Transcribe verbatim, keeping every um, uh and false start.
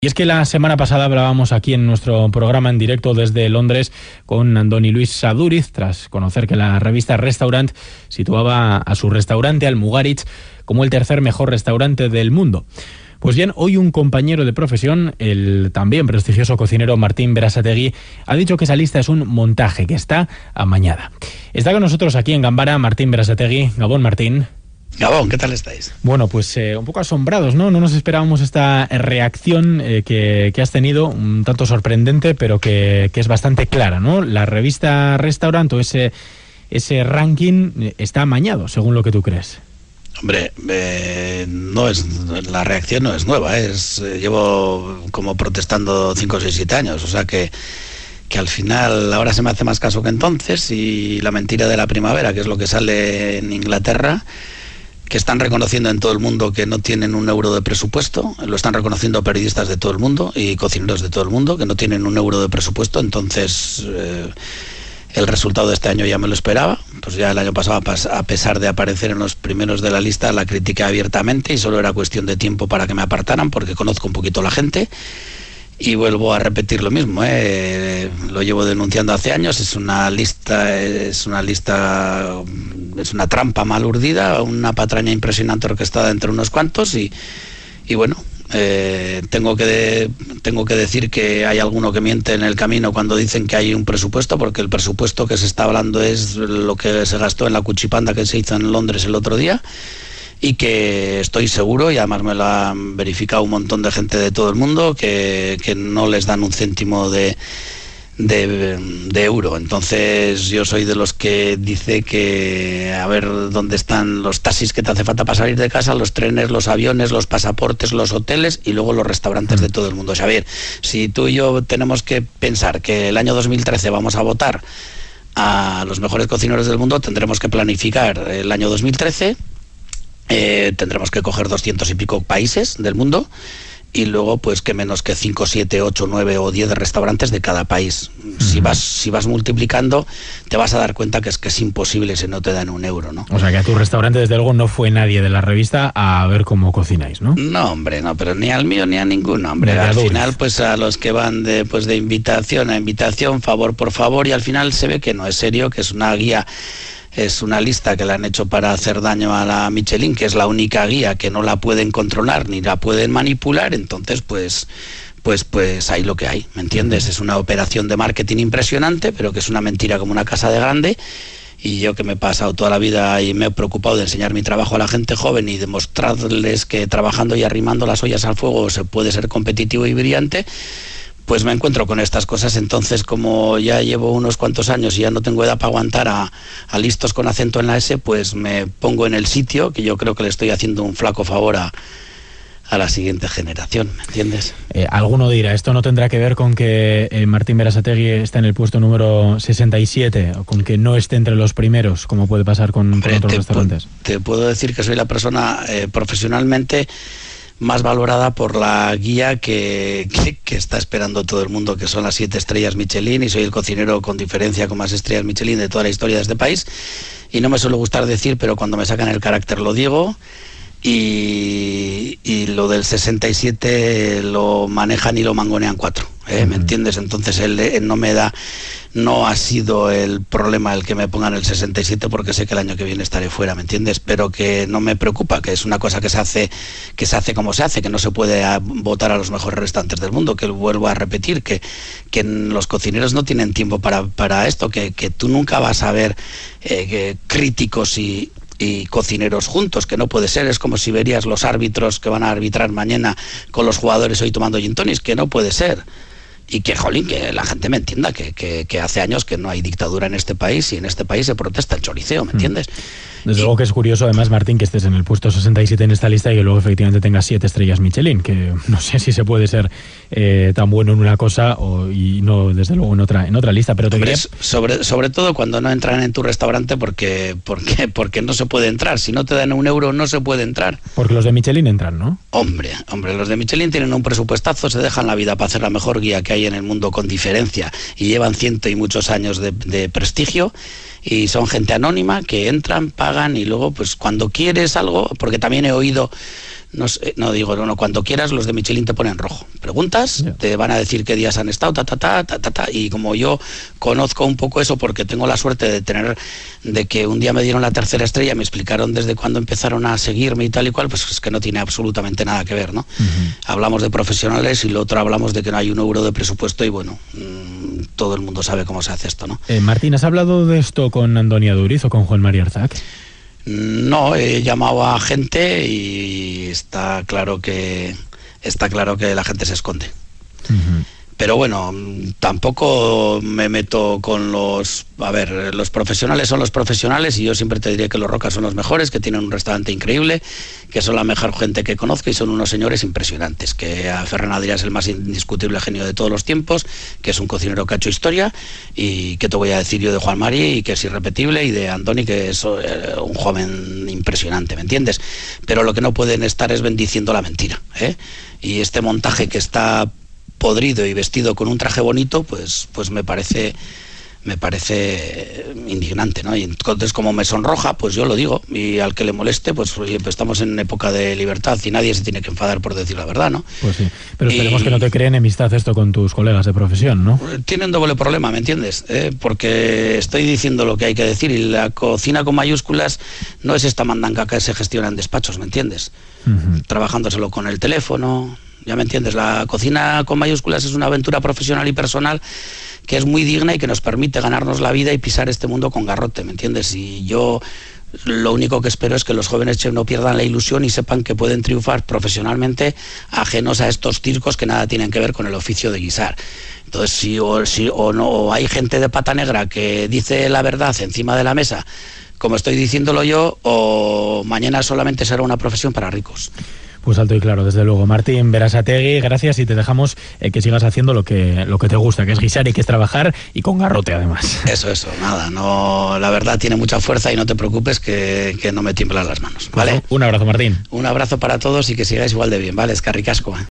Y es que la semana pasada hablábamos aquí en nuestro programa en directo desde Londres con Andoni Luis Saduriz, tras conocer que la revista Restaurant situaba a su restaurante Almugaritz como el tercer mejor restaurante del mundo. Pues bien, hoy un compañero de profesión, el también prestigioso cocinero Martín Berasategui, ha dicho que esa lista es un montaje, que está amañada. Está con nosotros aquí en Gambara Martín Berasategui. Gabón, Martín. Gabón, ¿qué tal estáis? Bueno, pues eh, un poco asombrados, ¿no? No nos esperábamos esta reacción eh, que, que has tenido, un tanto sorprendente, pero que, que es bastante clara, ¿no? La revista Restaurant o ese, ese ranking está amañado, según lo que tú crees. Hombre, eh, no es la reacción no es nueva, ¿eh? es eh, llevo como protestando cinco, seis, siete años, o sea que que al final ahora se me hace más caso que entonces, y la mentira de la primavera, que es lo que sale en Inglaterra, que están reconociendo en todo el mundo que no tienen un euro de presupuesto, lo están reconociendo periodistas de todo el mundo y cocineros de todo el mundo, que no tienen un euro de presupuesto. Entonces eh, el resultado de este año ya me lo esperaba, pues ya el año pasado, a pesar de aparecer en los primeros de la lista, la critiqué abiertamente y solo era cuestión de tiempo para que me apartaran, porque conozco un poquito a la gente. Y vuelvo a repetir lo mismo, ¿eh? Lo llevo denunciando hace años, es una lista, es una lista, es una trampa mal urdida, una patraña impresionante orquestada entre unos cuantos y, y bueno, eh, tengo que de, tengo que decir que hay alguno que miente en el camino cuando dicen que hay un presupuesto, porque el presupuesto que se está hablando es lo que se gastó en la cuchipanda que se hizo en Londres el otro día. Y que estoy seguro, y además me lo han verificado un montón de gente de todo el mundo, que, que no les dan un céntimo de, de, de euro. Entonces yo soy de los que dice que a ver dónde están los taxis que te hace falta para salir de casa, los trenes, los aviones, los pasaportes, los hoteles y luego los restaurantes de todo el mundo. O sea, a ver, si tú y yo tenemos que pensar que el año dos mil trece vamos a votar a los mejores cocineros del mundo, tendremos que planificar el año dos mil trece. Eh, tendremos que coger doscientos y pico países del mundo y luego pues que menos que cinco, siete, ocho, nueve o diez restaurantes de cada país. Uh-huh. Si vas si vas multiplicando te vas a dar cuenta que es que es imposible si no te dan un euro, ¿no? O sea que a tu restaurante desde luego no fue nadie de la revista a ver cómo cocináis, ¿no? No, hombre, no, pero ni al mío ni a ninguno, hombre. Al final pues a los que van de, pues, de invitación a invitación, favor por favor, y al final se ve que no es serio, que es una guía. Es una lista que le han hecho para hacer daño a la Michelin, que es la única guía que no la pueden controlar ni la pueden manipular. Entonces, pues, pues, pues hay lo que hay, ¿me entiendes? Es una operación de marketing impresionante, pero que es una mentira como una casa de grande. Y yo, que me he pasado toda la vida y me he preocupado de enseñar mi trabajo a la gente joven y demostrarles que trabajando y arrimando las ollas al fuego se puede ser competitivo y brillante, pues me encuentro con estas cosas. Entonces, como ya llevo unos cuantos años y ya no tengo edad para aguantar a, a listos con acento en la S, pues me pongo en el sitio, que yo creo que le estoy haciendo un flaco favor a, a la siguiente generación, ¿me entiendes? Eh, alguno dirá, ¿esto no tendrá que ver con que eh, Martín Berasategui está en el puesto número sesenta y siete, o con que no esté entre los primeros, como puede pasar con, con otros te restaurantes? Te puedo decir que soy la persona eh, profesionalmente más valorada por la guía que, que, que está esperando todo el mundo, que son las siete estrellas Michelin, y soy el cocinero con diferencia con más estrellas Michelin de toda la historia de este país. Y no me suele gustar decir, pero cuando me sacan el carácter lo digo. Y, y lo del sesenta y siete lo manejan y lo mangonean cuatro, ¿eh? ¿Me entiendes? Entonces él, él no me da, no ha sido el problema el que me pongan el sesenta y siete, porque sé que el año que viene estaré fuera, ¿me entiendes? Pero que no me preocupa, que es una cosa que se hace, que se hace como se hace, que no se puede votar a los mejores restaurantes del mundo, que vuelvo a repetir, que, que los cocineros no tienen tiempo para, para esto, que, que tú nunca vas a ver eh, que críticos y y cocineros juntos, que no puede ser. Es como si verías los árbitros que van a arbitrar mañana con los jugadores hoy tomando gin tonics, que no puede ser. Y que, jolín, que la gente me entienda, que, que, que hace años que no hay dictadura en este país, y en este país se protesta el choriceo, ¿me entiendes? Desde y... luego que es curioso, además, Martín, que estés en el puesto sesenta y siete en esta lista y que luego efectivamente tengas siete estrellas Michelin, que no sé si se puede ser eh, tan bueno en una cosa o, y no, desde luego, en otra en otra lista. Pero te Hombre, quería... sobre, sobre todo cuando no entran en tu restaurante, porque, porque, porque no se puede entrar. Si no te dan un euro, no se puede entrar. Porque los de Michelin entran, ¿no? Hombre, hombre, los de Michelin tienen un presupuestazo, se dejan la vida para hacer la mejor guía que hay en el mundo con diferencia, y llevan ciento y muchos años de, de prestigio, y son gente anónima que entran, pagan y luego pues cuando quieres algo, porque también he oído No, sé, no digo, no, no, cuando quieras los de Michelin te ponen rojo. Preguntas, yeah. te van a decir qué días han estado, ta, ta, ta, ta, ta, ta, y como yo conozco un poco eso porque tengo la suerte de tener, de que un día me dieron la tercera estrella, me explicaron desde cuándo empezaron a seguirme y tal y cual, pues es que no tiene absolutamente nada que ver, ¿no? Uh-huh. Hablamos de profesionales y lo otro hablamos de que no hay un euro de presupuesto y bueno, mmm, todo el mundo sabe cómo se hace esto, ¿no? Eh, Martín, ¿has hablado de esto con Andoni Aduriz o con Juan María Arzac? No, he llamado a gente y está claro que está claro que la gente se esconde. Uh-huh. Pero bueno, tampoco me meto con los... A ver, los profesionales son los profesionales y yo siempre te diré que los Rocas son los mejores, que tienen un restaurante increíble, que son la mejor gente que conozco y son unos señores impresionantes, que a Ferran Adrià es el más indiscutible genio de todos los tiempos, que es un cocinero que ha hecho historia, y que te voy a decir yo de Juan Mari, y que es irrepetible, y de Andoni, que es eh, un joven impresionante, ¿me entiendes? Pero lo que no pueden estar es bendiciendo la mentira, ¿eh? Y este montaje que está podrido y vestido con un traje bonito, pues, pues me parece me parece indignante, ¿no? Y entonces, como me sonroja, pues yo lo digo, y al que le moleste, pues oye, pues estamos en época de libertad y nadie se tiene que enfadar por decir la verdad, ¿no? Pues sí, pero esperemos y... que no te cree enemistad esto con tus colegas de profesión, ¿no? Tienen doble problema, ¿me entiendes? ¿Eh? Porque estoy diciendo lo que hay que decir y la cocina con mayúsculas no es esta mandanga que se gestiona en despachos, ¿me entiendes? Uh-huh. Trabajándoselo con el teléfono... Ya me entiendes, la cocina con mayúsculas es una aventura profesional y personal que es muy digna y que nos permite ganarnos la vida y pisar este mundo con garrote, ¿me entiendes? Y yo lo único que espero es que los jóvenes chefs no pierdan la ilusión y sepan que pueden triunfar profesionalmente ajenos a estos circos que nada tienen que ver con el oficio de guisar. Entonces, si o, si, o no o hay gente de pata negra que dice la verdad encima de la mesa, como estoy diciéndolo yo, o mañana solamente será una profesión para ricos. Pues alto y claro, desde luego. Martín Berasategui, gracias y te dejamos eh, que sigas haciendo lo que lo que te gusta, que es guisar y que es trabajar y con garrote además. Eso, eso, nada, no, la verdad tiene mucha fuerza y no te preocupes que, que no me tiemblan las manos, ¿vale? Un abrazo, Martín. Un abrazo para todos y que sigáis igual de bien, ¿vale? Es que ricasco, ¿eh?